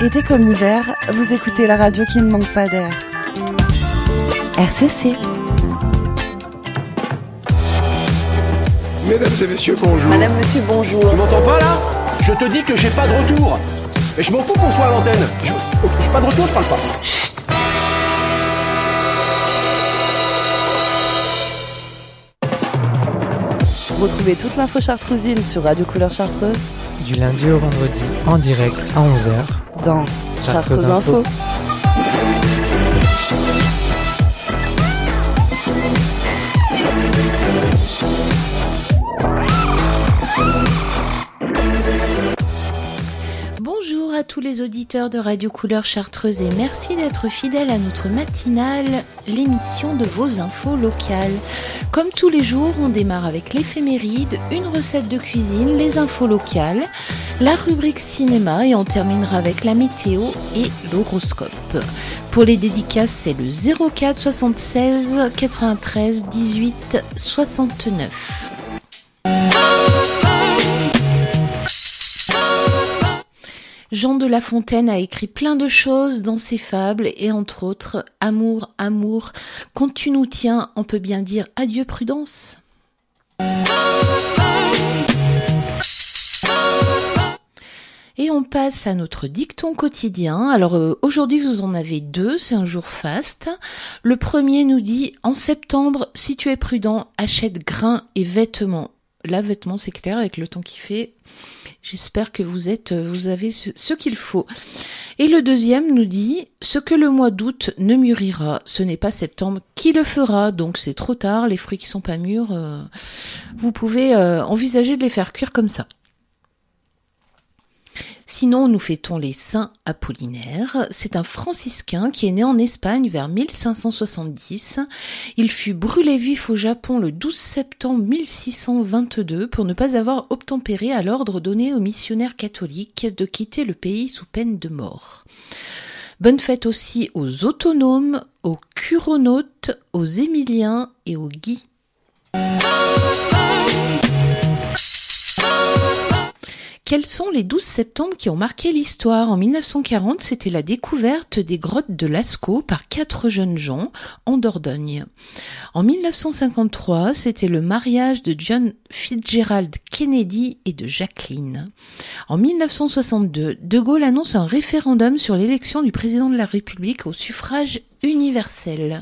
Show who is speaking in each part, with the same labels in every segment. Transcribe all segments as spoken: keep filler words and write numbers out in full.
Speaker 1: Été comme hiver, vous écoutez la radio qui ne manque pas d'air. R C C.
Speaker 2: Mesdames et messieurs, bonjour.
Speaker 3: Madame, monsieur, bonjour.
Speaker 4: Tu m'entends pas là? Je te dis que j'ai pas de retour. Et je m'en fous qu'on soit à l'antenne. Je... J'ai pas de retour, je parle pas.
Speaker 1: Retrouvez toute l'info chartrousine sur Radio Couleur Chartreuse.
Speaker 5: Du lundi au vendredi, en direct à onze heures.
Speaker 1: Dans Chartreuse Info.
Speaker 6: Bonjour à tous les auditeurs de Radio Couleur Chartreuse et merci d'être fidèles à notre matinale, l'émission de vos infos locales. Comme tous les jours, on démarre avec l'éphéméride, une recette de cuisine, les infos locales, la rubrique cinéma et on terminera avec la météo et l'horoscope. Pour les dédicaces, c'est le zéro quatre soixante-seize quatre-vingt-treize dix-huit soixante-neuf. Jean de La Fontaine a écrit plein de choses dans ses fables et entre autres « Amour, amour, quand tu nous tiens, on peut bien dire adieu Prudence ». Et on passe à notre dicton quotidien. Alors euh, aujourd'hui vous en avez deux, c'est un jour faste. Le premier nous dit « En septembre, si tu es prudent, achète grains et vêtements ». Là, vêtements, c'est clair, avec le temps qu'il fait. J'espère que vous êtes, vous avez ce, ce qu'il faut. Et le deuxième nous dit « Ce que le mois d'août ne mûrira, ce n'est pas septembre qui le fera. » Donc c'est trop tard, les fruits qui sont pas mûrs, euh, vous pouvez euh, envisager de les faire cuire comme ça. Sinon, nous fêtons les saints Apollinaire. C'est un franciscain qui est né en Espagne vers mille cinq cent soixante-dix. Il fut brûlé vif au Japon le douze septembre mille six cent vingt-deux pour ne pas avoir obtempéré à l'ordre donné aux missionnaires catholiques de quitter le pays sous peine de mort. Bonne fête aussi aux autonomes, aux curonautes, aux émiliens et aux guis. Quels sont les douze septembre qui ont marqué l'histoire? En mille neuf cent quarante, c'était la découverte des grottes de Lascaux par quatre jeunes gens en Dordogne. En mille neuf cent cinquante-trois, c'était le mariage de John Fitzgerald Kennedy et de Jacqueline. En mille neuf cent soixante-deux, De Gaulle annonce un référendum sur l'élection du président de la République au suffrage universel.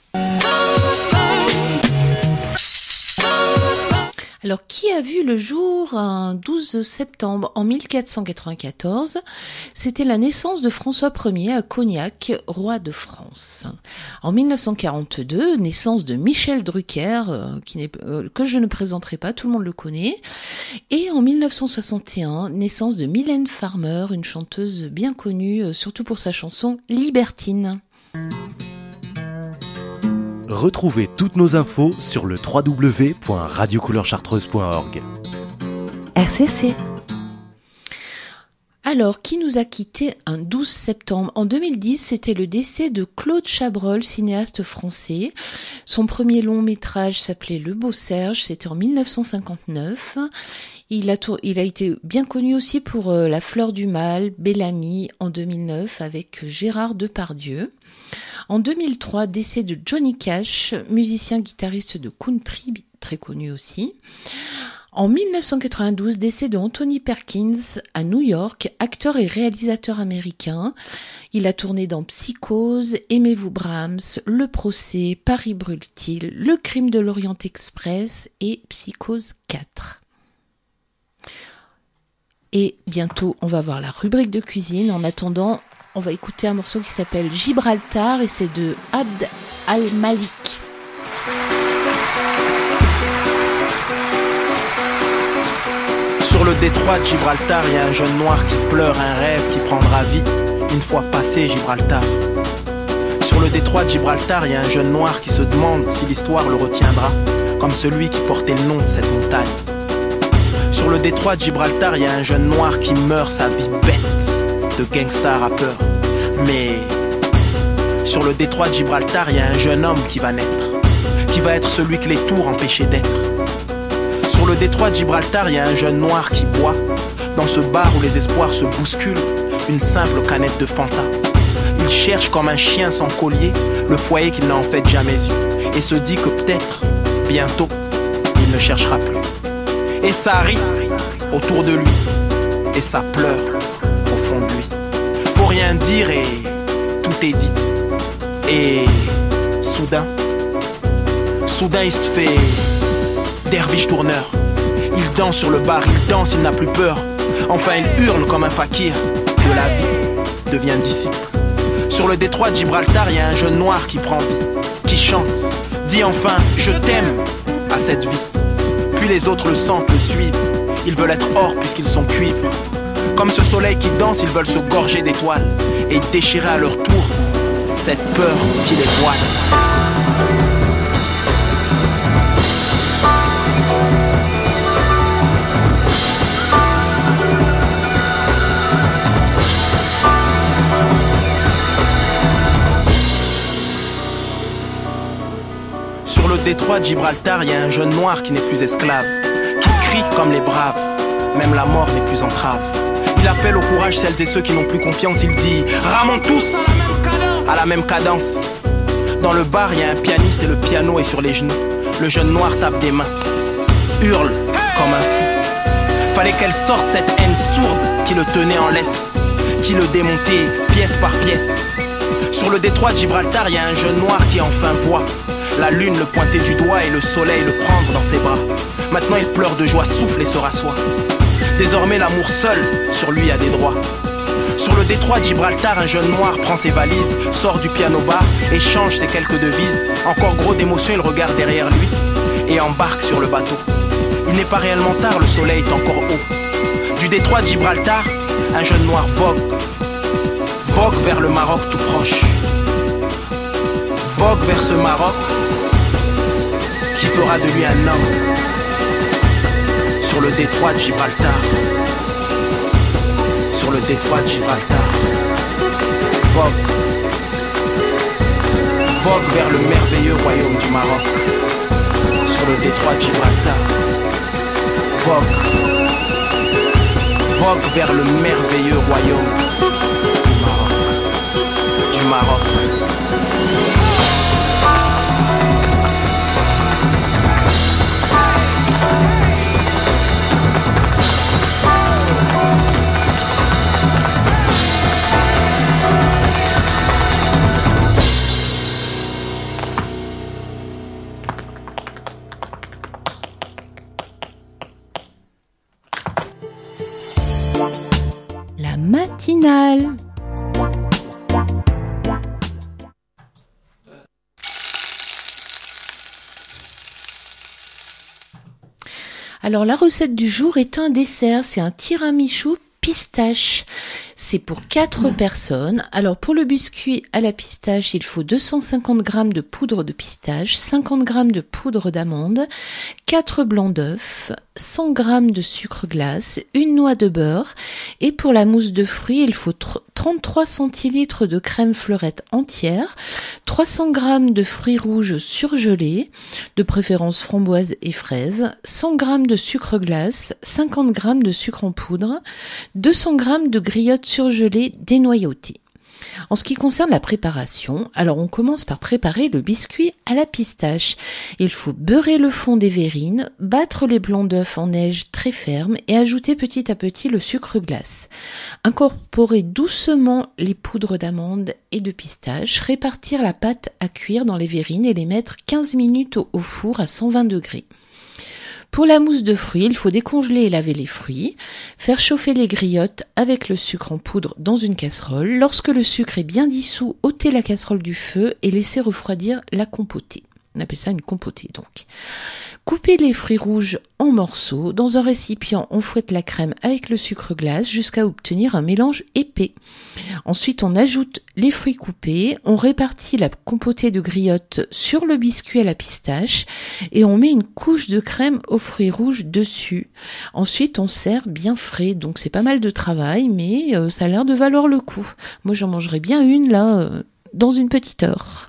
Speaker 6: Alors, qui a vu le jour un douze septembre en mille quatre cent quatre-vingt-quatorze? C'était la naissance de François Ier à Cognac, roi de France. En mille neuf cent quarante-deux, naissance de Michel Drucker, euh, qui n'est, euh, que je ne présenterai pas, tout le monde le connaît. Et en mille neuf cent soixante et un, naissance de Mylène Farmer, une chanteuse bien connue, euh, surtout pour sa chanson Libertine.
Speaker 7: Retrouvez toutes nos infos sur le w w w point radio couleur chartreuse point org.
Speaker 1: R C C.
Speaker 6: Alors, qui nous a quittés un douze septembre? En deux mille dix, c'était le décès de Claude Chabrol, cinéaste français. Son premier long métrage s'appelait Le Beau Serge, c'était en mille neuf cent cinquante-neuf. Il a, tour... il a été bien connu aussi pour euh, La Fleur du Mal, Bel Ami en deux mille neuf avec Gérard Depardieu. En deux mille trois, décès de Johnny Cash, musicien guitariste de country, très connu aussi. En mille neuf cent quatre-vingt-douze, décès de Anthony Perkins à New York, acteur et réalisateur américain. Il a tourné dans Psychose, Aimez-vous Brahms, Le Procès, Paris brûle-t-il, Le Crime de l'Orient Express et Psychose quatre. Et bientôt, on va voir la rubrique de cuisine. En attendant, on va écouter un morceau qui s'appelle Gibraltar et c'est de Abd al-Malik.
Speaker 8: Sur le détroit de Gibraltar, il y a un jeune noir qui pleure un rêve qui prendra vie une fois passé Gibraltar. Sur le détroit de Gibraltar, il y a un jeune noir qui se demande si l'histoire le retiendra, comme celui qui portait le nom de cette montagne. Sur le détroit de Gibraltar, il y a un jeune noir qui meurt sa vie bête de gangsta rappeur. Mais sur le détroit de Gibraltar, il y a un jeune homme qui va naître, qui va être celui que les tours empêchaient d'être. Sur le détroit de Gibraltar, il y a un jeune noir qui boit dans ce bar où les espoirs se bousculent. une simple canette de Fanta. Il cherche comme un chien sans collier le foyer qu'il n'a en fait jamais eu et se dit que peut-être, bientôt, il ne cherchera plus. Et ça rit autour de lui et ça pleure au fond de lui. Faut rien dire et tout est dit. Et soudain, soudain il se fait derviche tourneur. Il danse sur le bar, il danse, il n'a plus peur. Enfin il hurle comme un fakir de la vie devient disciple. Sur le détroit de Gibraltar, il y a un jeune noir qui prend vie, qui chante, dit enfin je t'aime à cette vie. Puis les autres le sentent, le suivent. Ils veulent être or puisqu'ils sont cuivre. Comme ce soleil qui danse, ils veulent se gorger d'étoiles et déchirer à leur tour cette peur qui les voile. Sur le détroit de Gibraltar, il y a un jeune noir qui n'est plus esclave, qui crie comme les braves, même la mort n'est plus entrave. Il appelle au courage celles et ceux qui n'ont plus confiance, il dit ramons tous à la même cadence. Dans le bar, il y a un pianiste et le piano est sur les genoux. Le jeune noir tape des mains, hurle comme un fou. Fallait qu'elle sorte cette haine sourde qui le tenait en laisse, qui le démontait pièce par pièce. Sur le détroit de Gibraltar, il y a un jeune noir qui enfin voit la lune le pointer du doigt et le soleil le prendre dans ses bras. Maintenant il pleure de joie, souffle et se rassoit. Désormais l'amour seul sur lui a des droits. Sur le détroit de Gibraltar, un jeune noir prend ses valises, sort du piano-bar, échange ses quelques devises. Encore gros d'émotion, il regarde derrière lui et embarque sur le bateau. Il n'est pas réellement tard, le soleil est encore haut. Du détroit de Gibraltar, un jeune noir vogue, vogue vers le Maroc tout proche. Vogue vers ce Maroc qui fera de lui un homme. Sur le détroit de Gibraltar, sur le détroit de Gibraltar, vogue, vogue vers le merveilleux royaume du Maroc. Sur le détroit de Gibraltar, vogue, vogue vers le merveilleux royaume du Maroc, du Maroc.
Speaker 6: La matinale. Alors la recette du jour est un dessert, c'est un tiramisu pistache. C'est pour quatre personnes. Alors pour le biscuit à la pistache, il faut deux cent cinquante grammes de poudre de pistache, cinquante grammes de poudre d'amande, quatre blancs d'œufs, cent grammes de sucre glace, une noix de beurre. Et pour la mousse de fruits, il faut trente-trois centilitres de crème fleurette entière, trois cents grammes de fruits rouges surgelés, de préférence framboise et fraises, cent grammes de sucre glace, cinquante grammes de sucre en poudre, deux cents grammes de griottes surgelées dénoyautées. En ce qui concerne la préparation, alors on commence par préparer le biscuit à la pistache. Il faut beurrer le fond des verrines, battre les blancs d'œufs en neige très ferme et ajouter petit à petit le sucre glace. Incorporer doucement les poudres d'amande et de pistache, répartir la pâte à cuire dans les verrines et les mettre quinze minutes au four à cent vingt degrés. Pour la mousse de fruits, il faut décongeler et laver les fruits, faire chauffer les griottes avec le sucre en poudre dans une casserole. Lorsque le sucre est bien dissous, ôtez la casserole du feu et laissez refroidir la compotée. On appelle ça une compotée donc. Coupez les fruits rouges en morceaux. Dans un récipient, on fouette la crème avec le sucre glace jusqu'à obtenir un mélange épais. Ensuite, on ajoute les fruits coupés, on répartit la compotée de griotte sur le biscuit à la pistache et on met une couche de crème aux fruits rouges dessus. Ensuite, on sert bien frais, donc c'est pas mal de travail, mais euh, ça a l'air de valoir le coup. Moi, j'en mangerai bien une là, euh, dans une petite heure.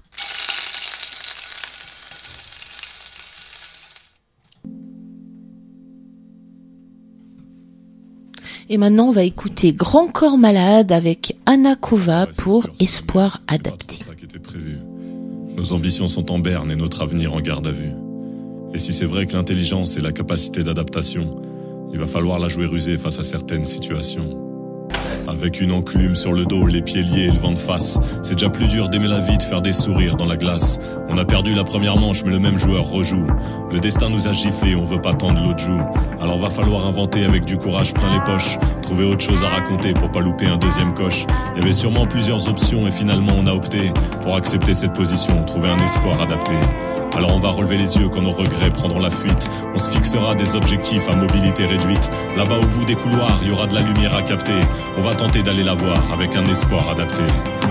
Speaker 6: Et maintenant, on va écouter Grand Corps Malade avec Anna Kova pour Espoir adapté.
Speaker 2: C'est ça qui était prévu. Nos ambitions sont en berne et notre avenir en garde à vue. Et si c'est vrai que l'intelligence est la capacité d'adaptation, il va falloir la jouer rusée face à certaines situations. Avec une enclume sur le dos, les pieds liés et le vent de face, c'est déjà plus dur d'aimer la vie, de faire des sourires dans la glace. On a perdu la première manche, mais le même joueur rejoue. Le destin nous a giflé, on veut pas tendre l'autre joue. Alors va falloir inventer avec du courage plein les poches, trouver autre chose à raconter pour pas louper un deuxième coche. Il y avait sûrement plusieurs options et finalement on a opté pour accepter cette position, trouver un espoir adapté. Alors on va relever les yeux quand nos regrets prendront la fuite. On se fixera des objectifs à mobilité réduite. Là-bas au bout des couloirs, il y aura de la lumière à capter. On va tenter d'aller la voir avec un espoir adapté.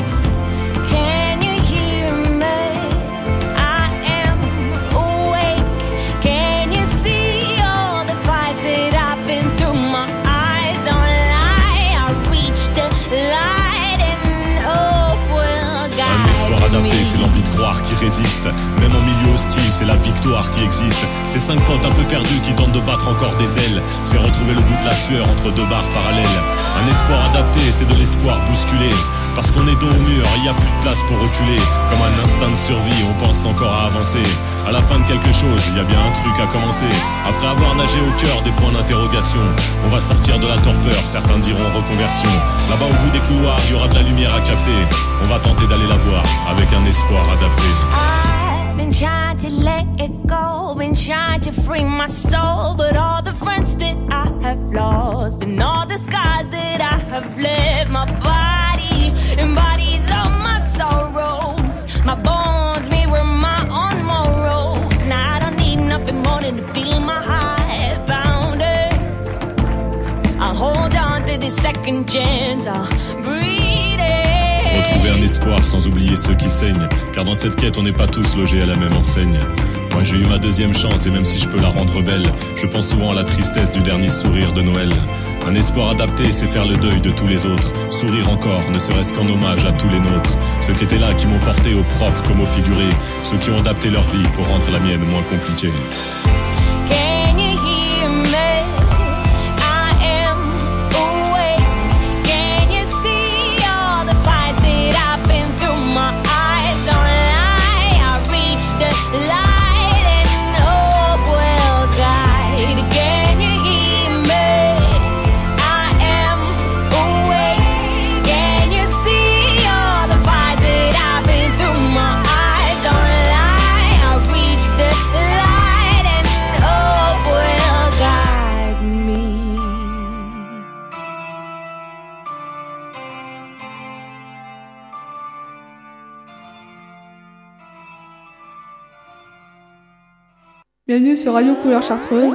Speaker 3: Can you hear me? I am awake. Can you see all the fights that I've been through? My eyes don't lie. I reach the light and hope will guide me.
Speaker 2: Un espoir adapté, c'est l'envie de croire qui résiste. Même en milieu hostile, c'est la victoire qui existe. Ces cinq potes un peu perdus qui tentent de battre encore des ailes. C'est retrouver le goût de la sueur entre deux barres parallèles. Un espoir adapté, c'est de l'espoir bousculé. Parce qu'on est dos au mur, il n'y a plus de place pour reculer. Comme un instinct de survie, on pense encore à avancer. À la fin de quelque chose, il y a bien un truc à commencer. Après avoir nagé au cœur des points d'interrogation, on va sortir de la torpeur, certains diront reconversion. Là-bas au bout des couloirs, il y aura de la lumière à capter. On va tenter d'aller la voir avec un espoir adapté.
Speaker 3: I've been trying to let it go, been trying to free my soul, but all the friends that I have lost and all the scars that I have left, my body embodies all my sorrows, my bones mirror my own morals. Now I don't need nothing more than to feel my heart pounding. I'll hold on to this second chance, I'll breathe it.
Speaker 2: Retrouver un espoir sans oublier ceux qui saignent, car dans cette quête on n'est pas tous logés à la même enseigne. Moi j'ai eu ma deuxième chance et même si je peux la rendre belle, je pense souvent à la tristesse du dernier sourire de Noël. Un espoir adapté, c'est faire le deuil de tous les autres, sourire encore, ne serait-ce qu'en hommage à tous les nôtres. Ceux qui étaient là, qui m'ont porté au propre comme au figuré, ceux qui ont adapté leur vie pour rendre la mienne moins compliquée.
Speaker 3: Can you hear me? I am awake. Can you see all the fights that I've been through? My eyes don't lie. I reach the light and hope will guide. Can you hear me? I am awake. Can you see all the fights that I've been through? My eyes don't lie. I reach the light and hope will guide me.
Speaker 9: Bienvenue sur Radio Couleur Chartreuse.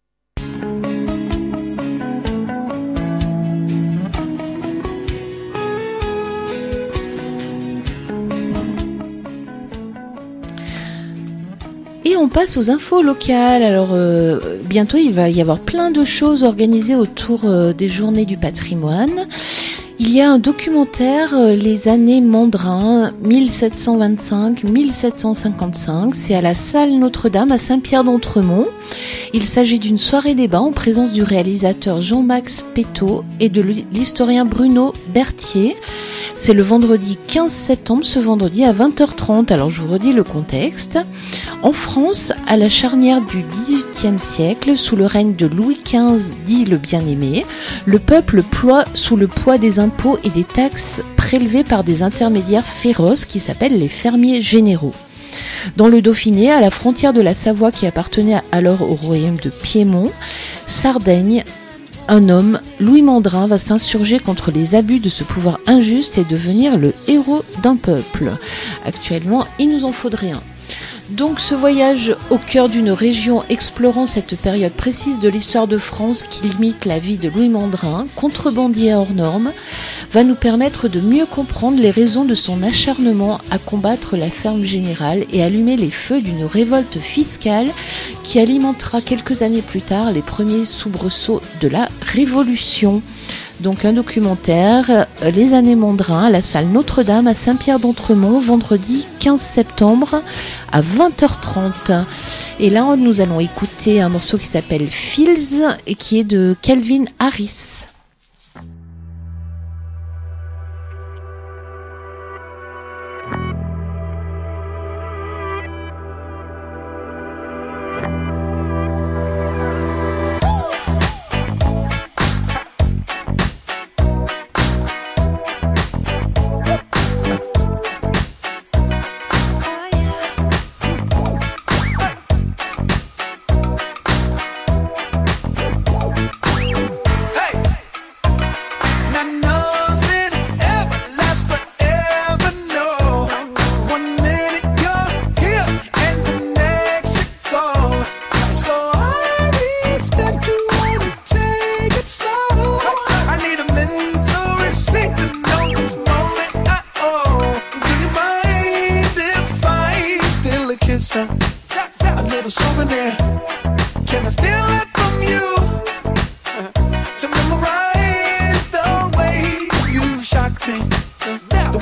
Speaker 6: Et on passe aux infos locales. Alors euh, bientôt il va y avoir plein de choses organisées autour euh, des journées du patrimoine. Il y a un documentaire, euh, Les années Mandrin, mille sept cent vingt-cinq à mille sept cent cinquante-cinq. C'est à la salle Notre-Dame à Saint-Pierre-d'Entremont. Il s'agit d'une soirée débat en présence du réalisateur Jean-Max Pétot et de l'historien Bruno Berthier. C'est le vendredi quinze septembre, ce vendredi à vingt heures trente. Alors je vous redis le contexte. En France, à la charnière du dix-huitième siècle, sous le règne de Louis quinze, dit le bien-aimé, le peuple ploie sous le poids des impôts et des taxes prélevées par des intermédiaires féroces qui s'appellent les fermiers généraux. Dans le Dauphiné, à la frontière de la Savoie qui appartenait alors au royaume de Piémont, Sardaigne, un homme, Louis Mandrin, va s'insurger contre les abus de ce pouvoir injuste et devenir le héros d'un peuple. Actuellement, il nous en faudrait un. Donc ce voyage au cœur d'une région explorant cette période précise de l'histoire de France qui limite la vie de Louis Mandrin, contrebandier hors norme, va nous permettre de mieux comprendre les raisons de son acharnement à combattre la ferme générale et allumer les feux d'une révolte fiscale qui alimentera quelques années plus tard les premiers soubresauts de la Révolution. Donc un documentaire, Les années Mandrin, à la salle Notre-Dame à Saint-Pierre-d'Entremont, vendredi quinze septembre à vingt heures trente. Et là, nous allons écouter un morceau qui s'appelle Fields et qui est de Calvin Harris.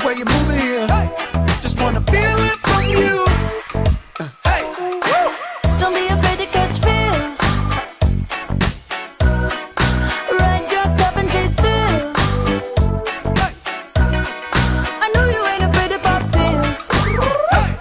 Speaker 10: way you move it here. Hey. Just wanna feel it from you. Uh, hey. Woo.
Speaker 3: Don't be afraid to catch feels. Ride your cup and chase thrills.
Speaker 10: Hey.
Speaker 3: I know you ain't afraid to pop pills.
Speaker 10: Hey.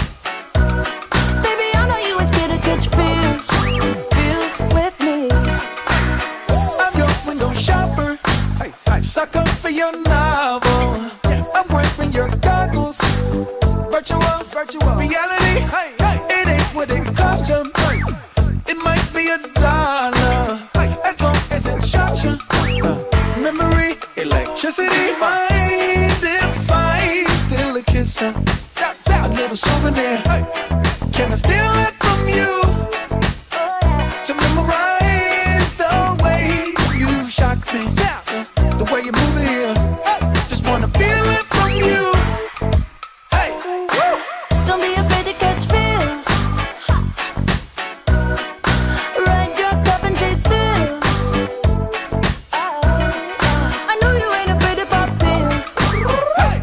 Speaker 3: Baby, I know you ain't scared to catch feels. Feels with me.
Speaker 10: I'm your window shopper. Hey. Hey. Sucker for your novel. Yeah. I'm wearing your goggles. Virtual, virtual reality. Hey. Hey. It ain't what it cost you. Hey. It might be a dollar. Hey. As long as it shocks you. Uh, memory, electricity. Mind if I steal a kiss? Uh, a little souvenir. Hey. Can I steal it from you? To memorize the way you shock me. Uh, the way you move it here. Just wanna feel it from you. Hey. Woo.
Speaker 3: Don't be afraid to catch feels. Ride your cup and chase thrills. I know you ain't afraid to pop pills.
Speaker 10: Hey.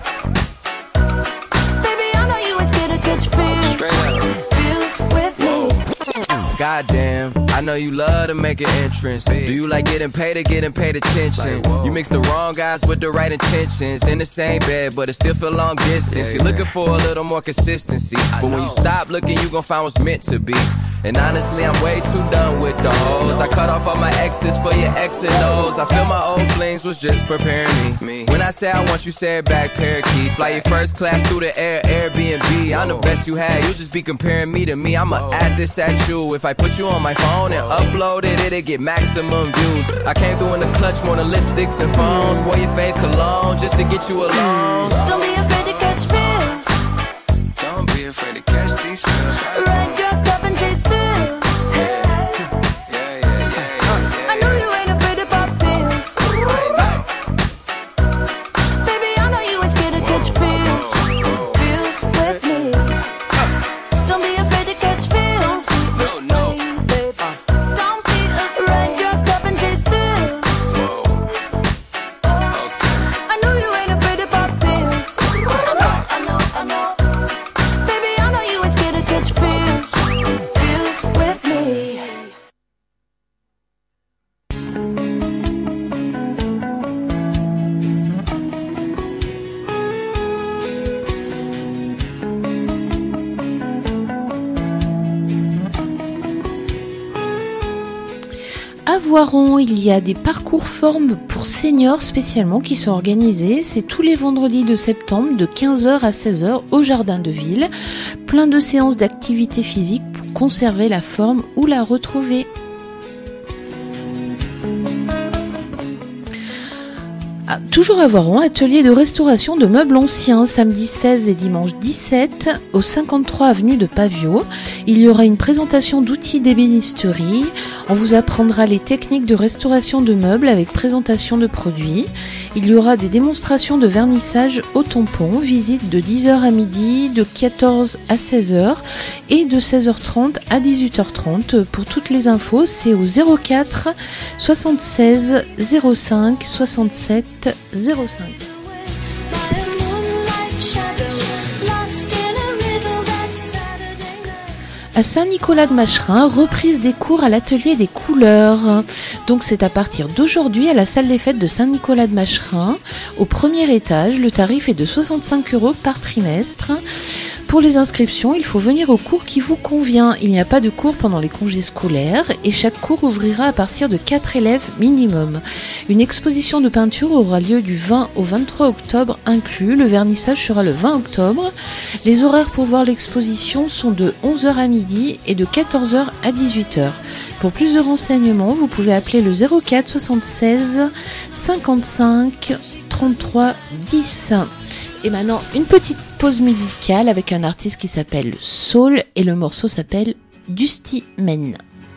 Speaker 3: Baby, I know you ain't scared to catch feels. Feels with me.
Speaker 11: Goddamn, I know you love to make an entrance. Do you like getting paid or getting paid attention? You mix the wrong guys with the right intentions. In the same bed, but it still feel long distance. You're looking for a little more consistency. But when you stop looking, you gon' find what's meant to be. And honestly, I'm way too done with the hoes. I cut off all my exes for your X and O's. I feel my old flings was just preparing me. When I say I want you, say it back, parakeet. Fly your first class through the air, Airbnb. I'm the best you had, you just be comparing me to me. I'ma add this at you. If I put you on my phone and upload it, it'll get maximum views. I came through in the clutch, more than lipsticks and phones. Wore your fave cologne just to get you alone.
Speaker 3: Don't be afraid to catch feels.
Speaker 11: Don't be afraid to catch these feels.
Speaker 3: Ride your cup and chase thrills. I know you ain't afraid to pop pills. Baby, I know you ain't scared to catch feels. Feels with me. Don't be afraid to catch feels.
Speaker 11: No, no.
Speaker 3: Don't be afraid. Ride your cup and chase thrills. I know you ain't afraid to pop pills. I know, I know, I know. Baby, I know you ain't scared to catch feels. Feels with me. À Voiron, il y a des parcours formes pour seniors spécialement qui sont organisés. C'est tous les vendredis de septembre de quinze heures à seize heures au Jardin de Ville. Plein de séances d'activité physique pour conserver la forme ou la retrouver. Ah, toujours à Voiron, atelier de restauration de meubles anciens, samedi seize et dimanche dix-sept, au cinquante-trois avenue de Pavio. Il y aura une présentation d'outils d'ébénisterie. On vous apprendra les techniques de restauration de meubles avec présentation de produits. Il y aura des démonstrations de vernissage au tampon, visite de dix heures à midi, de quatorze à seize heures et de seize heures trente à dix-huit heures trente. Pour toutes les infos, c'est au zéro quatre soixante-seize zéro cinq soixante-sept zéro cinq. À Saint-Nicolas-de-Macherin, reprise des cours à l'atelier des couleurs. Donc c'est à partir d'aujourd'hui à la salle des fêtes de Saint-Nicolas-de-Macherin. Au premier étage, le tarif est de soixante-cinq euros par trimestre. Pour les inscriptions, il faut venir au cours qui vous convient. Il n'y a pas de cours pendant les congés scolaires et chaque cours ouvrira à partir de quatre élèves minimum. Une exposition de peinture aura lieu du vingt au vingt-trois octobre inclus. Le vernissage sera le vingt octobre. Les horaires pour voir l'exposition sont de onze heures à midi et de quatorze heures à dix-huit heures. Pour plus de renseignements, vous pouvez appeler le zéro quatre soixante-seize cinquante-cinq trente-trois dix. Et maintenant, une petite pause musicale avec un artiste qui s'appelle Soul et le morceau s'appelle Dusty Men.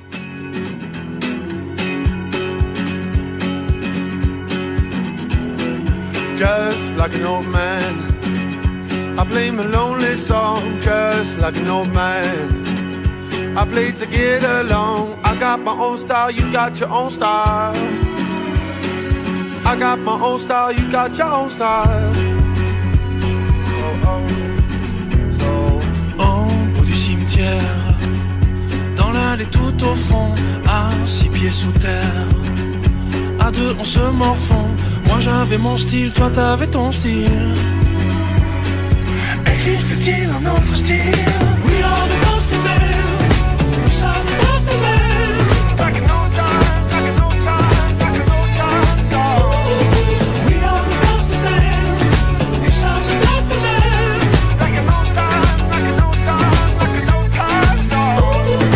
Speaker 12: Just like an old man, I play my lonely song. Just like an old man, I play to get along. I got my own style, you got your own style. I got my own style, you got your own style.
Speaker 10: allait tout au fond, à six pieds sous terre. À deux on se morfond, moi j'avais mon style, toi t'avais ton style. Existe-t-il un autre style? We are the ghost of men, we are the ghost of men. Back in old times, back in old times, back in old times, oh. We are the ghost of men, we are the ghost of men. Back in old times, back in old times, back in old times, oh.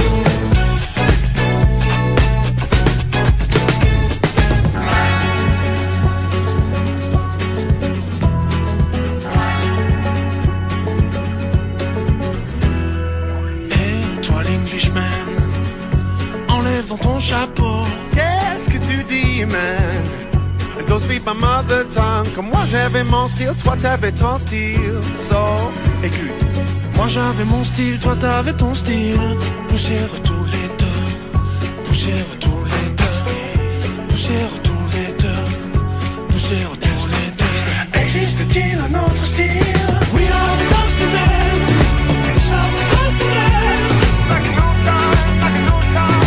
Speaker 10: Dans ton chapeau,
Speaker 12: qu'est-ce que tu dis, man? Don't speak my mother tongue. Comme moi j'avais mon style, toi t'avais ton style. So, écoute.
Speaker 10: Moi j'avais mon style, toi t'avais ton style. Poussière tous les deux, poussière tous les deux, poussière tous les deux, poussière tous les deux. Existe-t-il un autre style? We are the ghost of men, we are the ghost of men. Back in old time, back in old time.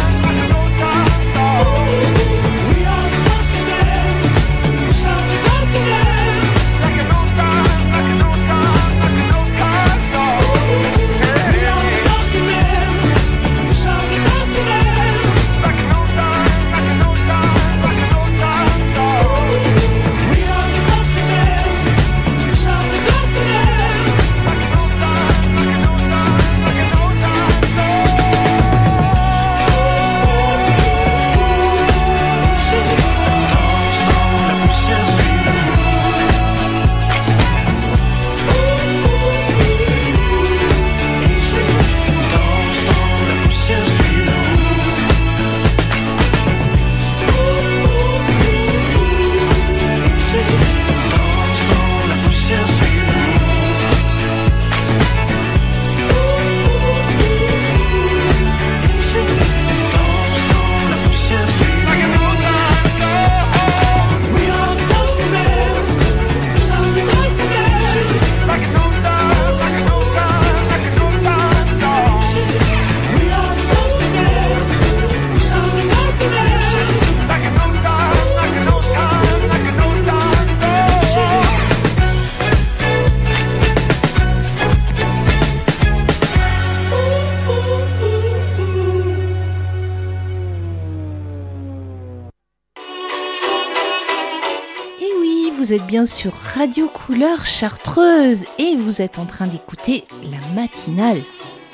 Speaker 6: Vous êtes bien sur Radio Couleur Chartreuse et vous êtes en train d'écouter la matinale.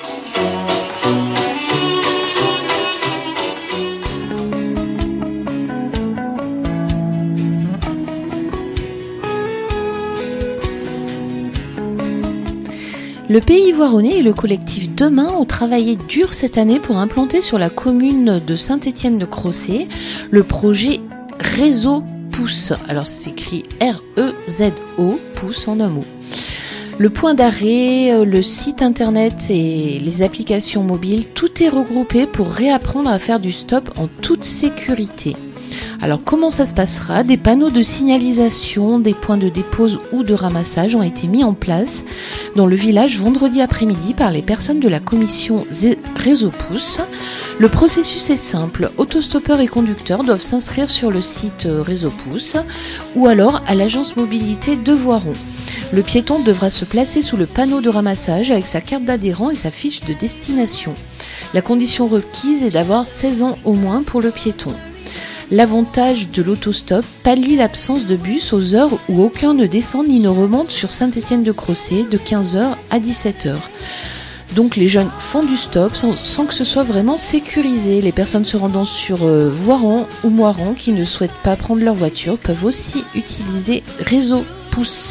Speaker 6: Le Pays Voironnais et le collectif Demain ont travaillé dur cette année pour implanter sur la commune de Saint-Étienne-de-Crossé le projet Réseau Pouce. Alors c'est écrit R E Z O, Pouce en un mot. Le point d'arrêt, le site internet et les applications mobiles, tout est regroupé pour réapprendre à faire du stop en toute sécurité. Alors comment ça se passera? Des panneaux de signalisation, des points de dépose ou de ramassage ont été mis en place dans le village vendredi après-midi par les personnes de la commission Réseau Pouce. Le processus est simple, autostoppeurs et conducteurs doivent s'inscrire sur le site Réseau Pouce ou alors à l'agence mobilité de Voiron. Le piéton devra se placer sous le panneau de ramassage avec sa carte d'adhérent et sa fiche de destination. La condition requise est d'avoir seize ans au moins pour le piéton. L'avantage de l'autostop pallie l'absence de bus aux heures où aucun ne descend ni ne remonte sur Saint-Étienne-de-Crossé de quinze heures à dix-sept heures. Donc les jeunes font du stop sans, sans que ce soit vraiment sécurisé. Les personnes se rendant sur euh, Voiron ou Moiran qui ne souhaitent pas prendre leur voiture peuvent aussi utiliser Réseau Pouce.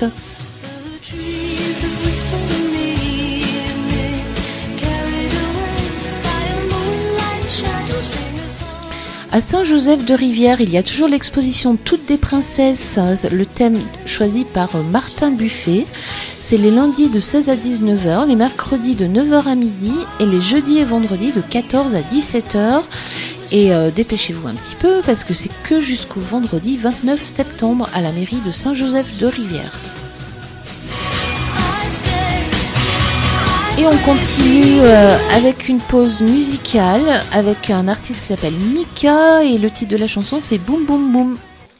Speaker 6: À Saint-Joseph-de-Rivière, il y a toujours l'exposition Toutes des princesses, le thème choisi par Martin Buffet. C'est les lundis de seize à dix-neuf heures, les mercredis de neuf heures à midi et les jeudis et vendredis de quatorze à dix-sept heures. Et euh, dépêchez-vous un petit peu parce que c'est que jusqu'au vendredi vingt-neuf septembre à la mairie de Saint-Joseph-de-Rivière. Et on continue euh, avec une pause musicale avec un artiste qui s'appelle Mika et le titre de la chanson c'est Boum Boum Boum.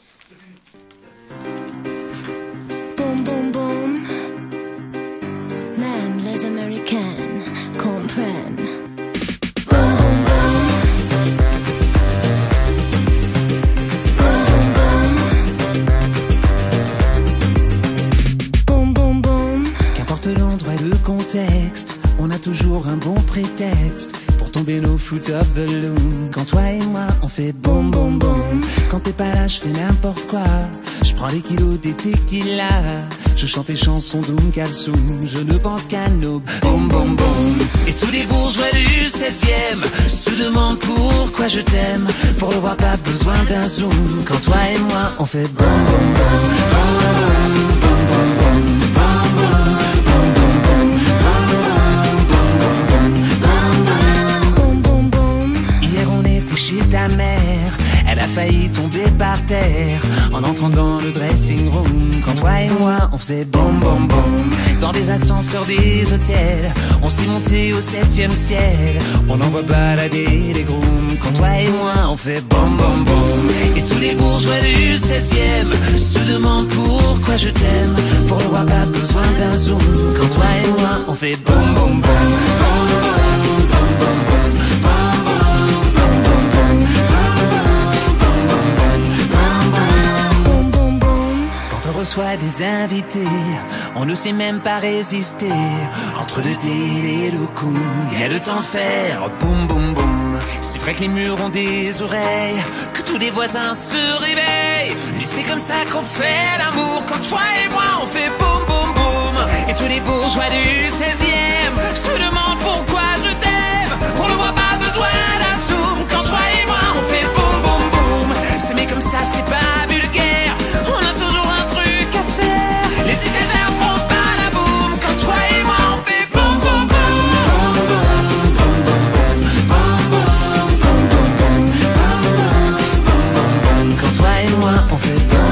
Speaker 13: Boum boum boum, même les Américaines comprennent. Boum boum boum, boum boum boum, boum boum.
Speaker 14: Qu'importe l'endroit et le contexte, on a toujours un bon prétexte pour tomber nos foot of the loom. Quand toi et moi on fait boum boum boum, quand t'es pas là je fais n'importe quoi. Je prends les kilos des tequila, je chante les chansons d'Oum Kalsoum, je ne pense qu'à nos boum boum boum. Et tous les bourgeois du seizième se demandent pourquoi je t'aime. Pour le voir pas besoin d'un zoom. Quand toi et moi on fait boum boum boum. Chez ta mère, elle a failli tomber par terre en entrant dans le dressing room. Quand toi et moi on faisait boum boum boum, dans des ascenseurs des hôtels, on s'est monté au septième ciel. On envoie balader les grooms. Quand toi et moi on fait boum boum boum. Et tous les bourgeois du seizième se demandent pourquoi je t'aime. Pour le voir pas besoin d'un zoom. Quand toi et moi on fait boum boum boum. Reçoit des invités, on ne sait même pas résister. Entre le thé et le coup, il y a le temps de faire boum boum boum. C'est vrai que les murs ont des oreilles, que tous les voisins se réveillent. Mais c'est comme ça qu'on fait l'amour. Quand toi et moi on fait boum boum boum. Et tous les bourgeois du seizième se demandent pourquoi je t'aime. On ne voit pas besoin d'un zoom. Quand toi et moi on fait boum boum boum. C'est mais comme ça c'est pas vulgaire. On a toujours un truc. Les étagères font pas la boum. Quand toi et moi on fait boum boum boum. Quand toi et moi on fait boum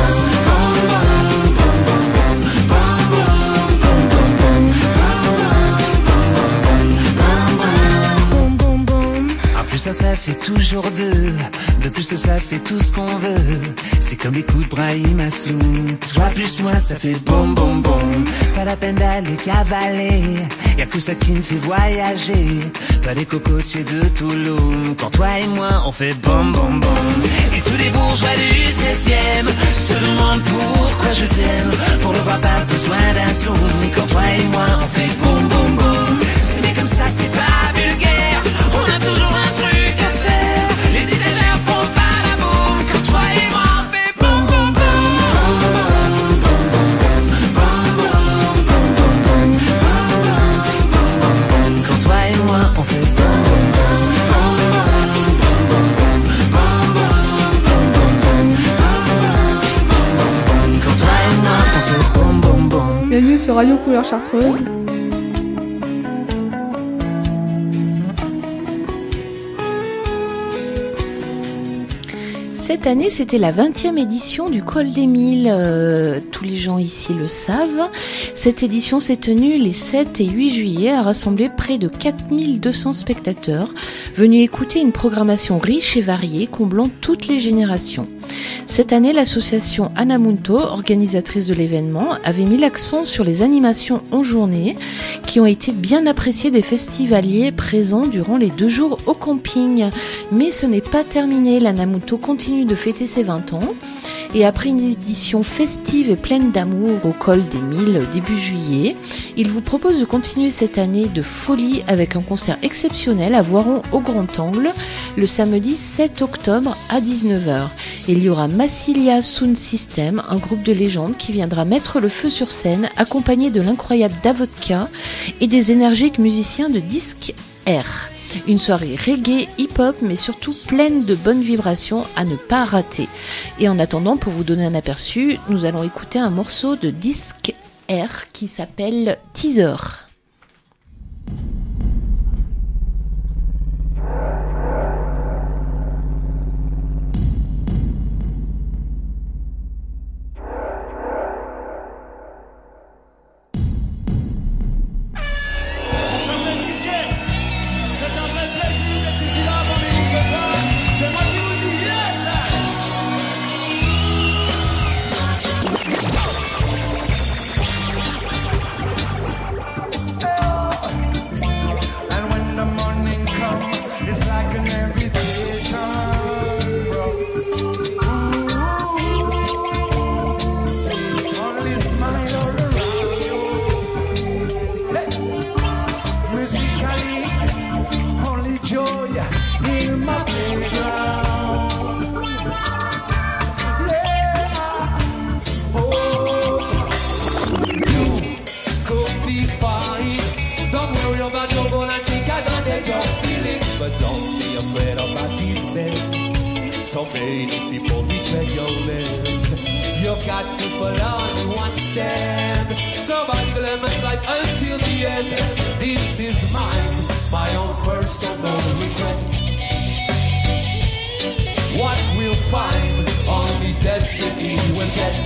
Speaker 14: boum boum. En plus ça ça fait toujours deux. De plus ça fait tout ce qu'on veut. C'est comme les coups de Brahim Asloum. Toi plus moi ça fait boum boum boum. Pas la peine d'aller cavaler, y'a que ça qui me fait voyager. Pas les cocotiers de Toulouse. Quand toi et moi on fait boum boum boum. Et tous les bourgeois du seizième se demandent pourquoi je t'aime. Pour le voir pas besoin d'un zoom. Quand toi et moi on fait boum boum boum. C'est mais comme ça c'est pas vulgaire. On a toujours un truc à faire. Les étagères font pas la boum. Quand toi et moi on fait boum boum boum. Quand toi et moi on fait boum boum Quand toi et moi on fait boum boum boum.
Speaker 9: Bienvenue sur Radio Couleur Chartreuse.
Speaker 6: Cette année, c'était la vingtième édition du Col des Mille. Euh, tous les gens ici le savent. Cette édition s'est tenue les sept et huit juillet, a rassemblé près de quatre mille deux cents spectateurs venus écouter une programmation riche et variée, comblant toutes les générations. Cette année, l'association Anamunto, organisatrice de l'événement, avait mis l'accent sur les animations en journée qui ont été bien appréciées des festivaliers présents durant les deux jours au camping. Mais ce n'est pas terminé, l'Anamunto continue de fêter ses vingt ans. Et après une édition festive et pleine d'amour au Col des Mille début juillet, il vous propose de continuer cette année de folie avec un concert exceptionnel à Voiron au Grand Angle le samedi sept octobre à dix-neuf heures. Il y aura Massilia Sound System, un groupe de légende qui viendra mettre le feu sur scène, accompagné de l'incroyable Davodka et des énergiques musiciens de Disque R. Une soirée reggae, hip-hop, mais surtout pleine de bonnes vibrations à ne pas rater. Et en attendant, pour vous donner un aperçu, nous allons écouter un morceau de Disque R qui s'appelle Teaser.
Speaker 15: afraid about these beds. So many people betray your lips. You've got to follow on one step. Somebody limits life until the end. This is mine, my own personal request. What we'll find, only destiny will get.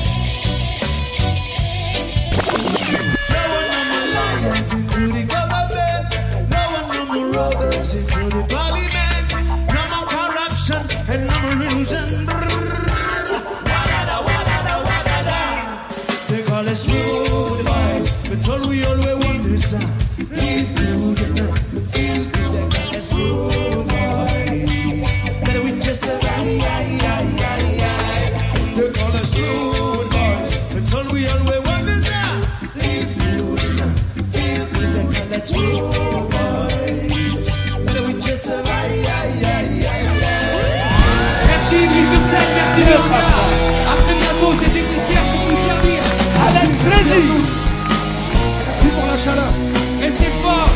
Speaker 15: No one no more liars into the government. No one no more robbers into the parliament. No more corruption and no more illusion. Wa-da-da, wa-da-da, wa-da-da. They call us rude boys, but all we always want is uh, live good and feel good. They call us rude boys, but we just survive. They call us rude boys, but all we always want is uh, live good and feel good. They call us rude boys, but we just survive.
Speaker 16: Merci Yves Ursel, merci Ursel. À très bientôt, c'était Christian pour vous servir. Avec plaisir.
Speaker 4: Merci pour la chaleur.
Speaker 16: Restez forts.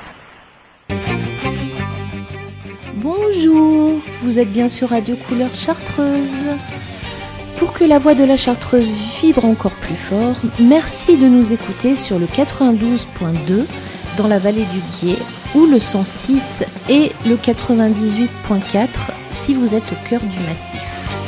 Speaker 6: Bonjour, vous êtes bien sur Radio Couleur Chartreuse. Pour que la voix de la Chartreuse vibre encore plus fort, merci de nous écouter sur le quatre-vingt-douze virgule deux dans la vallée du Guiers ou le cent six et le quatre-vingt-dix-huit virgule quatre si vous êtes au cœur du massif.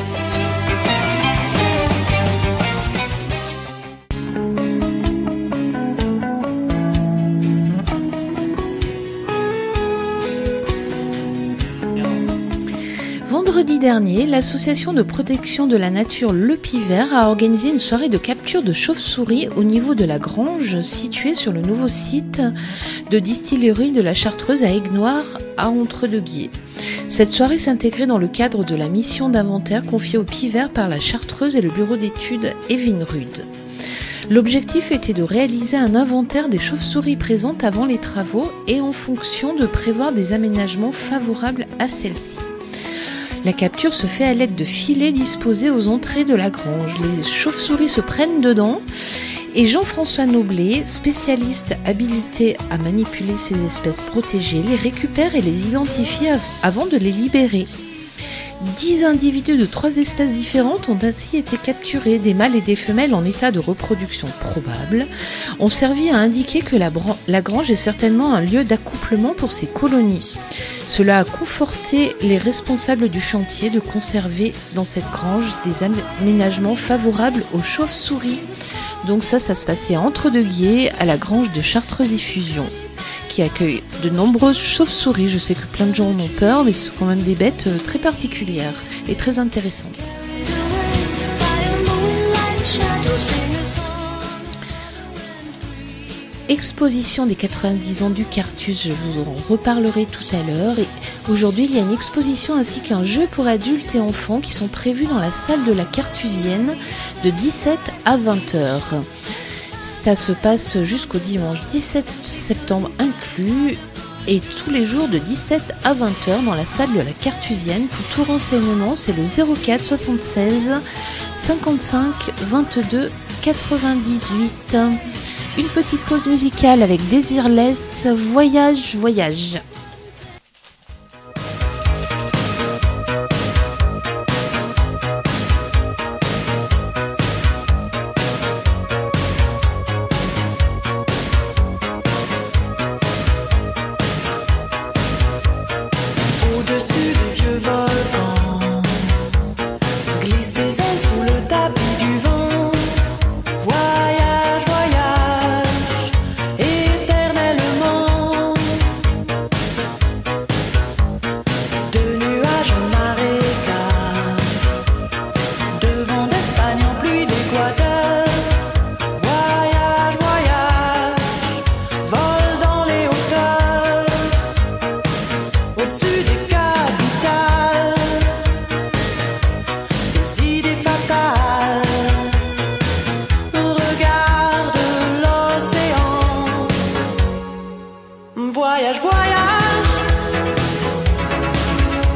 Speaker 6: Vendredi dernier, l'association de protection de la nature Le Pivert a organisé une soirée de capture de chauves-souris au niveau de la grange située sur le nouveau site de distillerie de la Chartreuse à Aigues-Noires à Entre-deux-Guiers. Cette soirée s'intégrait dans le cadre de la mission d'inventaire confiée au Pivert par la Chartreuse et le bureau d'études Evinrude. L'objectif était de réaliser un inventaire des chauves-souris présentes avant les travaux et en fonction de prévoir des aménagements favorables à celles-ci. La capture se fait à l'aide de filets disposés aux entrées de la grange. Les chauves-souris se prennent dedans et Jean-François Noblet, spécialiste habilité à manipuler ces espèces protégées, les récupère et les identifie avant de les libérer. Dix individus de trois espèces différentes ont ainsi été capturés. Des mâles et des femelles en état de reproduction probable ont servi à indiquer que la, bran- la grange est certainement un lieu d'accouplement pour ces colonies. Cela a conforté les responsables du chantier de conserver dans cette grange des aménagements favorables aux chauves-souris. Donc ça, ça se passait à Entre-deux-Guiers, à la grange de Chartreuse-Diffusion, qui accueille de nombreuses chauves-souris. Je sais que plein de gens en ont peur, mais ce sont quand même des bêtes très particulières et très intéressantes. Exposition des quatre-vingt-dix ans du Cartus, je vous en reparlerai tout à l'heure. Et aujourd'hui, il y a une exposition ainsi qu'un jeu pour adultes et enfants qui sont prévus dans la salle de la Cartusienne de dix-sept à vingt heures. Ça se passe jusqu'au dimanche dix-sept septembre inclus et tous les jours de dix-sept à vingt heures dans la salle de la Cartusienne. Pour tout renseignement, c'est le zéro quatre soixante-seize cinquante-cinq vingt-deux quatre-vingt-dix-huit. Une petite pause musicale avec Desireless, Voyage, Voyage.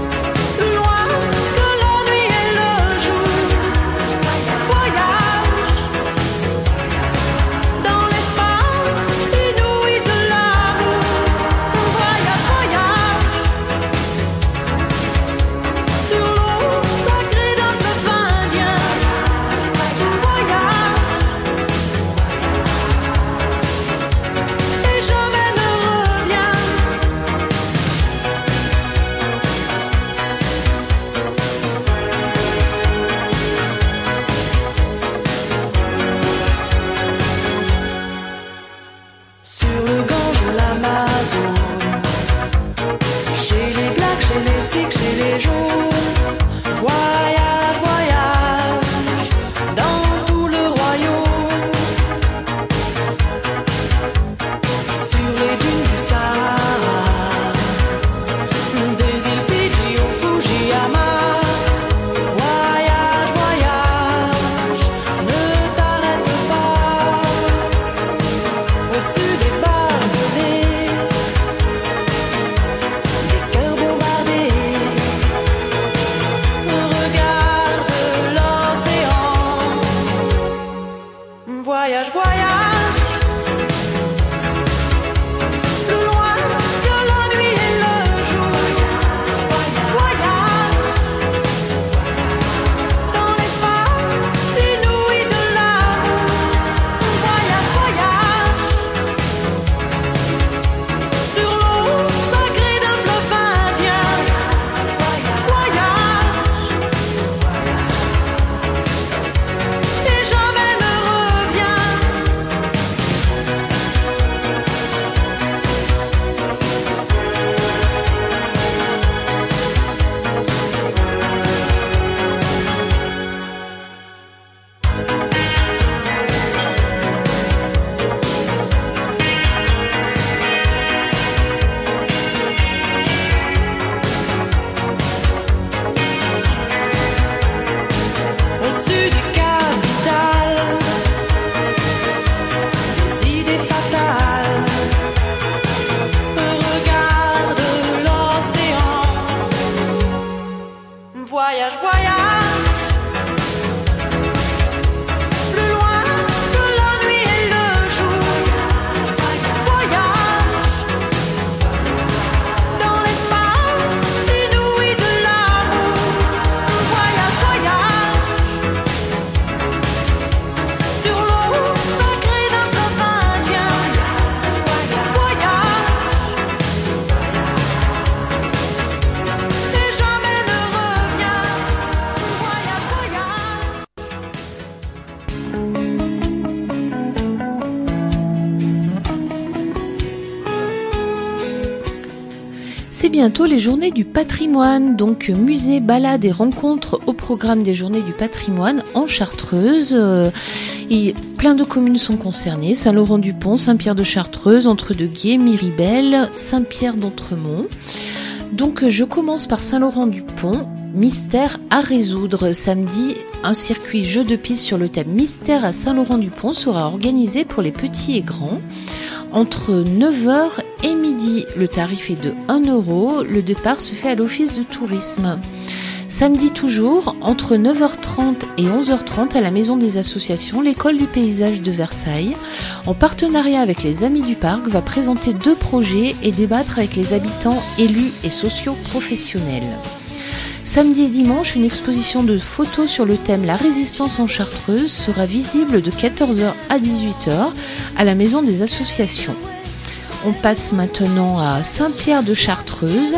Speaker 10: Loin que la nuit et le jour, voyage.
Speaker 3: Voyage, voyage, plus loin que la nuit et le jour. Voyage, dans l'espace inouï de l'amour. Voyage, voyage, sur l'eau sacrée d'un fleuve indien. Voyage, et jamais ne revient. Au-dessus du capital, des idées fatales, regarde l'océan. Voyage, voyage, plus loin que la nuit et le jour. Voyage, dans l'espace inouï de l'amour. Voyage, voyage, sur l'eau sacrée d'un fleuve indien. Voyage, et jamais ne revient. Voyage,
Speaker 6: C'est bientôt les journées du patrimoine, donc musée, balades et rencontres au programme des journées du patrimoine en Chartreuse. Euh, Et plein de communes sont concernées, Saint-Laurent-du-Pont, Saint-Pierre-de-Chartreuse, Entre-deux-Guiers, Miribel, Saint-Pierre-d'Entremont. Donc je commence par Saint-Laurent-du-Pont, mystère à résoudre. Samedi, un circuit jeu de piste sur le thème mystère à Saint-Laurent-du-Pont sera organisé pour les petits et grands entre neuf heures et midi. Le tarif est de un euro. Le départ se fait à l'office de tourisme. Samedi toujours, entre neuf heures trente et onze heures trente à la Maison des Associations, l'École du Paysage de Versailles, en partenariat avec les Amis du Parc, va présenter deux projets et débattre avec les habitants, élus et socio-professionnels. Samedi et dimanche, une exposition de photos sur le thème La résistance en Chartreuse sera visible de quatorze heures à dix-huit heures à la Maison des Associations. On passe maintenant à Saint-Pierre-de-Chartreuse.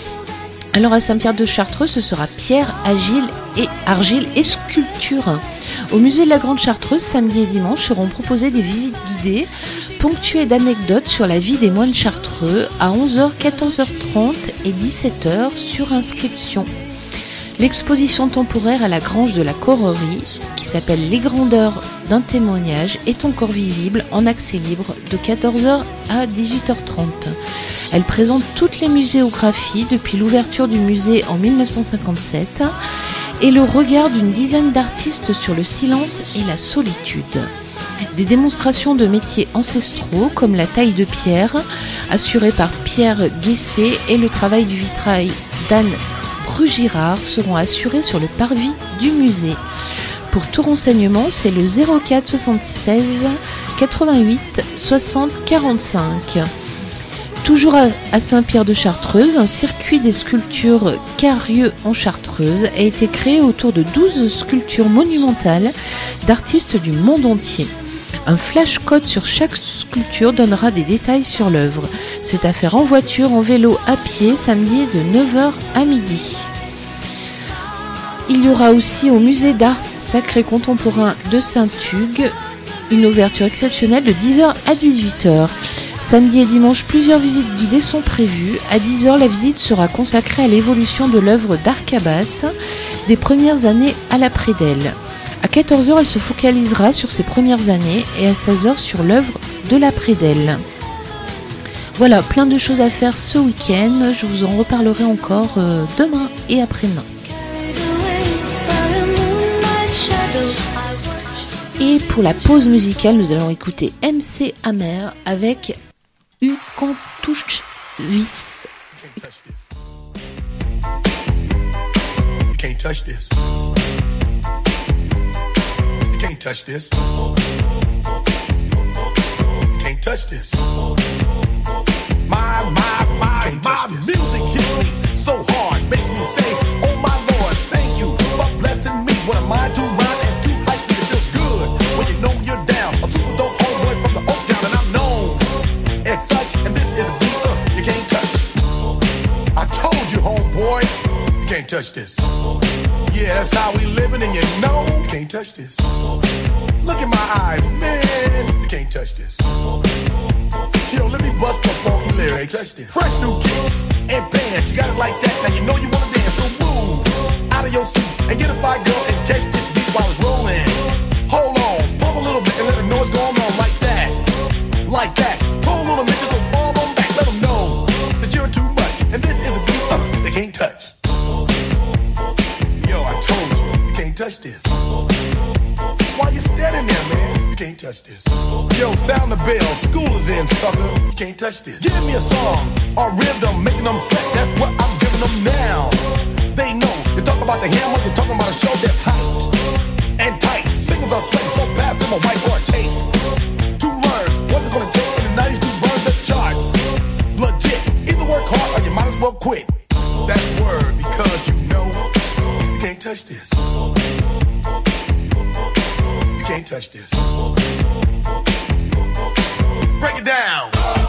Speaker 6: Alors à Saint-Pierre-de-Chartreuse, ce sera pierre, argile et, argile et sculpture. Au musée de la Grande Chartreuse, samedi et dimanche, seront proposées des visites guidées ponctuées d'anecdotes sur la vie des moines chartreux à onze heures, quatorze heures trente et dix-sept heures sur inscription. L'exposition temporaire à la grange de la Correrie, qui s'appelle Les grandeurs d'un témoignage, est encore visible en accès libre de quatorze heures à dix-huit heures trente. Elle présente toutes les muséographies depuis l'ouverture du musée en mille neuf cent cinquante-sept et le regard d'une dizaine d'artistes sur le silence et la solitude. Des démonstrations de métiers ancestraux comme la taille de pierre, assurée par Pierre Guessé, et le travail du vitrail d'Anne Brugirard seront assurés sur le parvis du musée. Pour tout renseignement, c'est le zéro quatre soixante-seize quatre-vingt-huit soixante quarante-cinq. Toujours à Saint-Pierre-de-Chartreuse, un circuit des sculptures Carieux en Chartreuse a été créé autour de douze sculptures monumentales d'artistes du monde entier. Un flash code sur chaque sculpture donnera des détails sur l'œuvre. C'est à faire en voiture, en vélo, à pied, samedi de neuf heures à midi. Il y aura aussi au musée d'art sacré contemporain de Saint-Hugues une ouverture exceptionnelle de dix heures à dix-huit heures. Samedi et dimanche, plusieurs visites guidées sont prévues. À dix heures, la visite sera consacrée à l'évolution de l'œuvre d'Arcabas des premières années à la Prédelle. À quatorze heures, elle se focalisera sur ses premières années et à seize heures sur l'œuvre de la Prédelle. Voilà, plein de choses à faire ce week-end. Je vous en reparlerai encore euh, demain et après-demain. Et pour la pause musicale, nous allons écouter M C Hammer avec U Cantuche Vis.
Speaker 17: You can't touch this. You can't touch this. touch this. My, my, my, my music hits me so hard, makes me say, oh my Lord, thank you for blessing me. What am I to rhyme and to hype me? It feels good when you know you're down. A super dope homeboy from the Oak Town, and I'm known as such. And this is a beat uh, you can't touch. I told you, homeboy, you can't touch this. Yeah, that's how we living, and you know you can't touch this. Look in my eyes, man, you can't touch this. Yo, let me bust the funky lyrics. Fresh new kicks and bands, you got it like that. Now you know you wanna dance, so move out of your seat and get a fire girl and catch this beat while it's rolling. Hold on, pump a little bit and let them know what's going on like that, like that. Hold on a minute, just fall on back, let them know that you're too much. And this is a beat uh, they can't touch. Yo, I told you, you can't touch this. Why you standing there, man? You can't touch this. Yo, sound the bell, school is in, sucker. You can't touch this. Give me a song or rhythm, making them sweat. That's what I'm giving them now. They know. You talk about the hammer, you're talking about a show that's hyped and tight. Singles are sweating so fast, them a white or a tape. To learn what's it gonna take in the nineties to burn the charts. Legit. Either work hard or you might as well quit. That's word, because you know you can't touch this. You can't touch this. Break it down.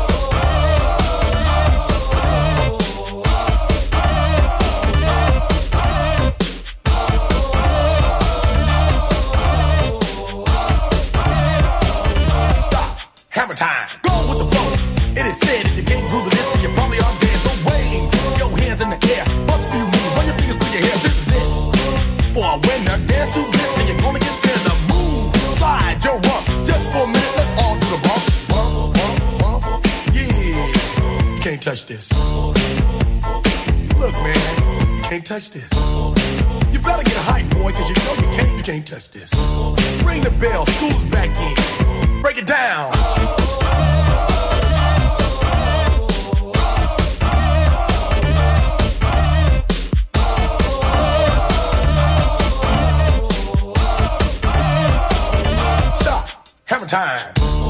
Speaker 17: Stop. Hammer time. Go with the flow. It is said if you can't groove this, then you probably are dead. So wave your hands in the air. Bust a few moves. Run your fingers through your hair. This is it. For a winner, dance to this, and you're gonna get there. The move. Slide your rump. Just for a minute, let's all do the bump. Bump, bump, bump. Yeah. You can't touch this. Look, man. You can't touch this. You better get hype, boy, cause you know you can't, you can't touch this. Ring the bell. School's back in. Break it down. Hammer time.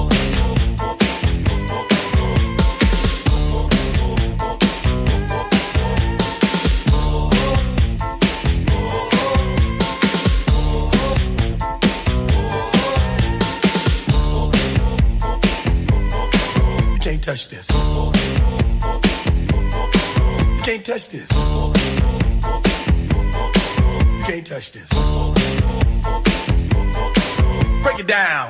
Speaker 17: You can't touch this. You can't touch this. You can't touch this. Break it down.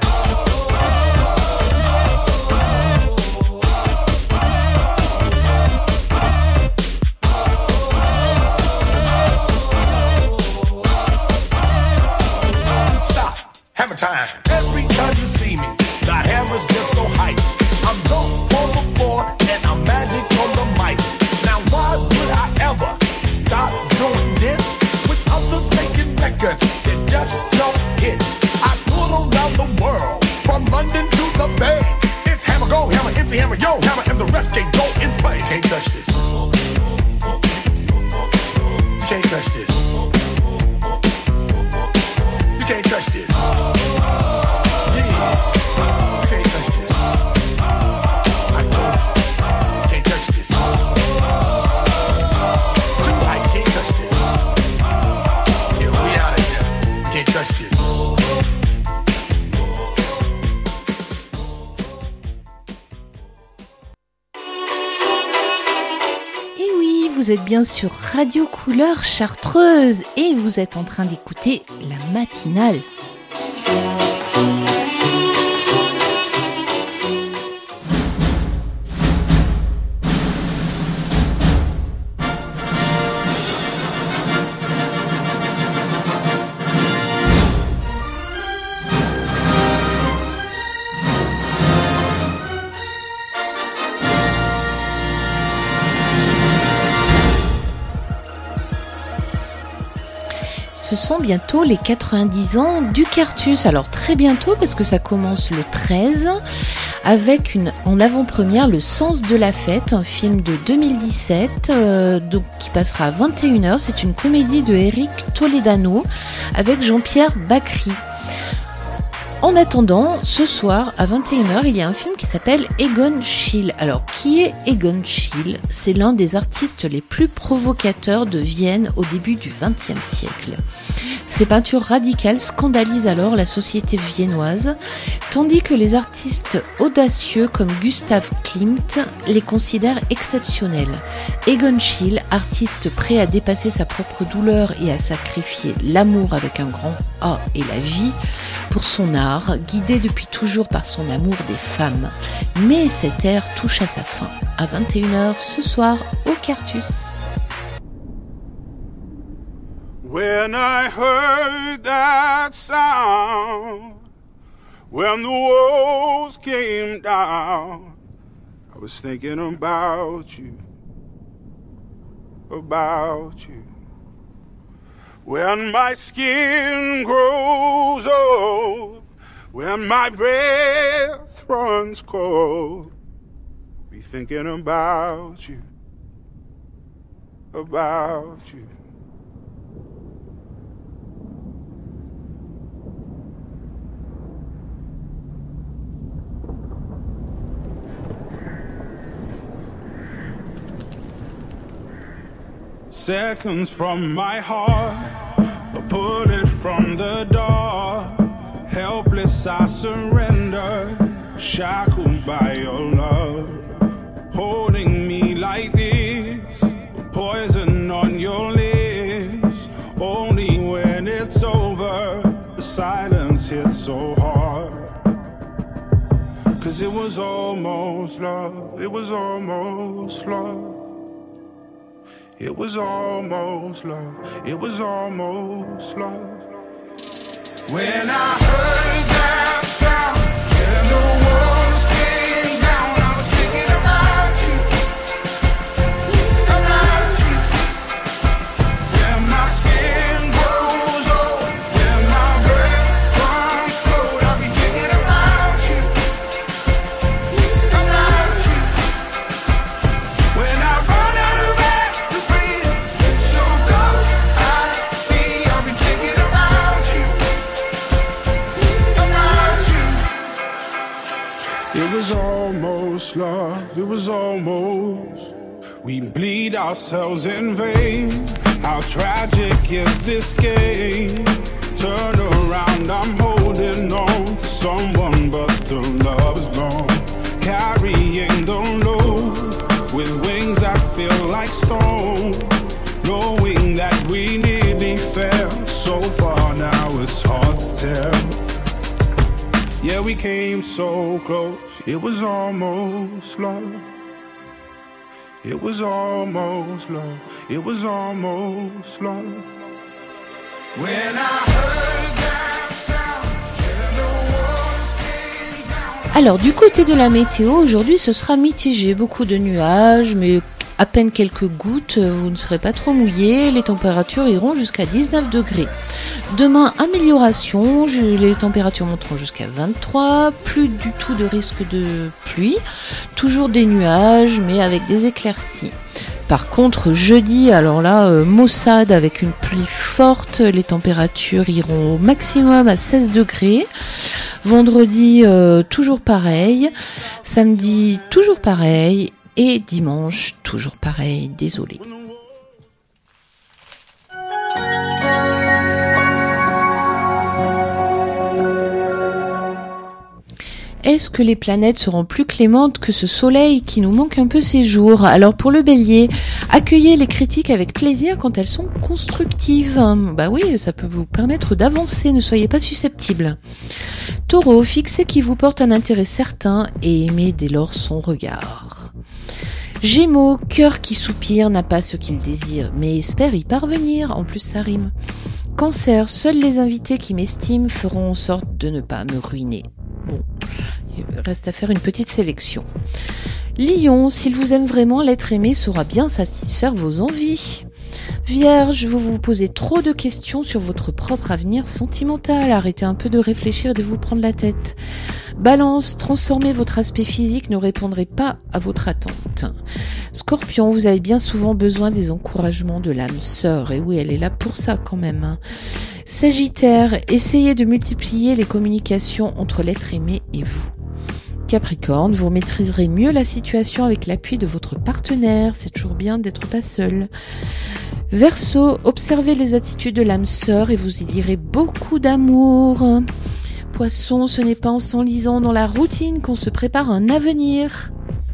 Speaker 17: Stop. Hammer time. Every time you see me, the hammer's just so hype. I'm dope on the floor and I'm magic on the mic. Now why would I ever stop doing this with others making records that just don't hit? I tour around the world, from London to the Bay. It's hammer, go, hammer, empty hammer, yo, hammer, and the rest can go in play. You can't touch this. You can't touch this. You can't touch this. Yeah, you can't touch this. I told you, you can't touch this. Too high, you can't touch this. Yeah, we out of here. You can't touch this.
Speaker 6: Vous êtes bien sur Radio Couleur Chartreuse et vous êtes en train d'écouter la matinale. Ce sont bientôt les quatre-vingt-dix ans du Quartus. Alors très bientôt parce que ça commence le treize avec une, en avant-première Le Sens de la Fête, un film de deux mille dix-sept euh, donc, qui passera à vingt et une heures. C'est une comédie de Eric Toledano avec Jean-Pierre Bacry. En attendant, ce soir, à vingt et une heures, il y a un film qui s'appelle Egon Schiele. Alors, qui est Egon Schiele ? C'est l'un des artistes les plus provocateurs de Vienne au début du vingtième siècle. Ses peintures radicales scandalisent alors la société viennoise, tandis que les artistes audacieux comme Gustav Klimt les considèrent exceptionnels. Egon Schiele, artiste prêt à dépasser sa propre douleur et à sacrifier l'amour avec un grand A et la vie pour son art, guidé depuis toujours par son amour des femmes. Mais cette ère touche à sa fin, à vingt et une heures ce soir au Cartus.
Speaker 12: When I heard that sound, when the walls came down, I was thinking about you, about you. When my skin grows old, when my breath runs cold, be thinking about you, about you. Seconds from my heart, a bullet from the door. Helpless I surrender, shackled by your love. Holding me like this, poison on your lips. Only when it's over, the silence hits so hard. Cause it was almost love, it was almost love. It was almost love, it was almost love. When I heard that sound, and the walls came down, I was thinking about you, about you. When my skin grows old, when my breath runs cold, I'll be thinking about you, about you. When I run out of air to breathe, so close I see, I'll be thinking about you, about you. It was almost love, it was almost. We bleed ourselves in vain. How tragic is this game? Turn around, I'm holding on to someone, but the love's gone. Carrying the load with wings that feel like stone. Knowing that we nearly fell so far, now it's hard to tell. Yeah, we came so close, it was almost love. It was almost love, it was almost love. When I heard that sound, and the walls came down.
Speaker 6: Alors du côté de la météo, aujourd'hui ce sera mitigé, beaucoup de nuages, mais à peine quelques gouttes, vous ne serez pas trop mouillés, les températures iront jusqu'à dix-neuf degrés. Demain, amélioration, les températures monteront jusqu'à vingt-trois, plus du tout de risque de pluie, toujours des nuages, mais avec des éclaircies. Par contre, jeudi, alors là, euh, maussade avec une pluie forte, les températures iront au maximum à seize degrés. Vendredi, euh, toujours pareil. Samedi, toujours pareil. Et dimanche, toujours pareil, désolé. Est-ce que les planètes seront plus clémentes que ce soleil qui nous manque un peu ces jours ? Alors pour le Bélier, accueillez les critiques avec plaisir quand elles sont constructives. Bah oui, ça peut vous permettre d'avancer, ne soyez pas susceptibles. Taureau, fixez qui vous porte un intérêt certain et aimez dès lors son regard. Gémeaux, cœur qui soupire n'a pas ce qu'il désire, mais espère y parvenir, en plus ça rime. Cancer, seuls les invités qui m'estiment feront en sorte de ne pas me ruiner. Bon, il reste à faire une petite sélection. Lion, s'il vous aime vraiment, l'être aimé saura bien satisfaire vos envies. Vierge, vous vous posez trop de questions sur votre propre avenir sentimental. Arrêtez un peu de réfléchir et de vous prendre la tête. Balance, transformer votre aspect physique ne répondrait pas à votre attente. Scorpion, vous avez bien souvent besoin des encouragements de l'âme sœur. Et oui, elle est là pour ça quand même. Sagittaire, essayez de multiplier les communications entre l'être aimé et vous. Capricorne, vous maîtriserez mieux la situation avec l'appui de votre partenaire, c'est toujours bien d'être pas seul. Verseau, observez les attitudes de l'âme sœur et vous y direz beaucoup d'amour. Poisson, ce n'est pas en s'enlisant dans la routine qu'on se prépare un avenir.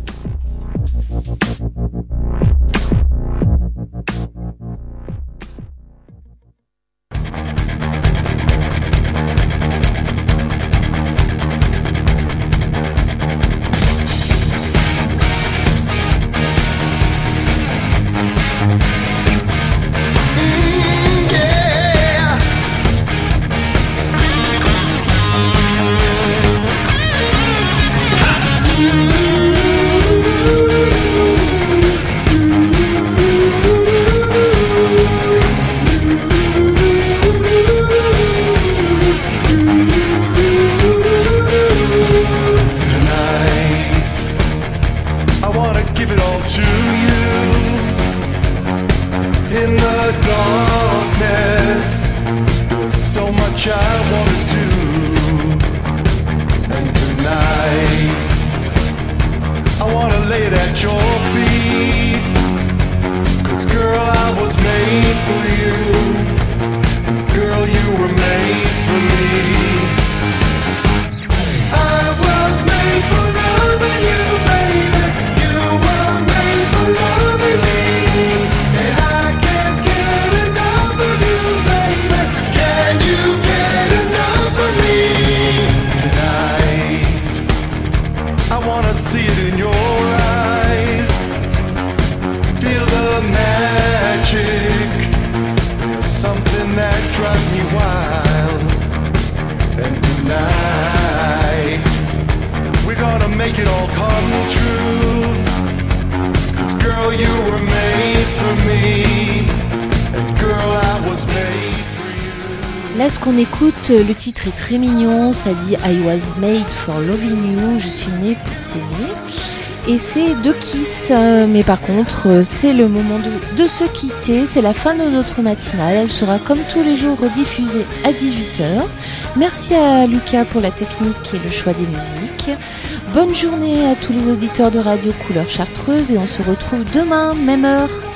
Speaker 6: Là, ce qu'on écoute, le titre est très mignon, ça dit I was made for loving you, je suis née pour t'aimer. Et c'est deux Kiss, euh, mais par contre, c'est le moment de, de se quitter, c'est la fin de notre matinale, elle sera comme tous les jours rediffusée à dix-huit heures. Merci à Lucas pour la technique et le choix des musiques. Bonne journée à tous les auditeurs de Radio Couleur Chartreuse et on se retrouve demain, même heure.